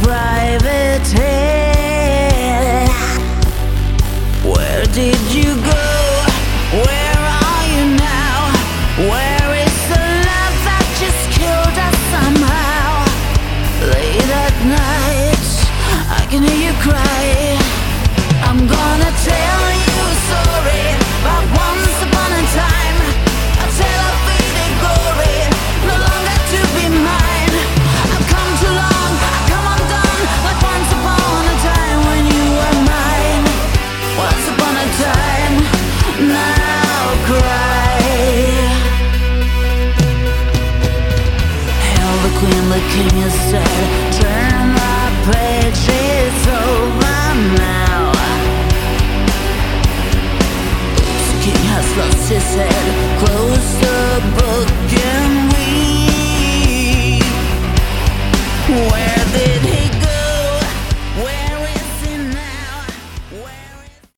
private hell. Where did you go? Where are you now? Where is the love that just killed us somehow? Late at night, I can hear you cry. I'm gonna tell you a story about once upon a time, a tale of faded glory, no longer to be mine. I've come too long, I've come undone, like once upon a time when you were mine. Once upon a time, now cry. Hail the queen, the king is dead.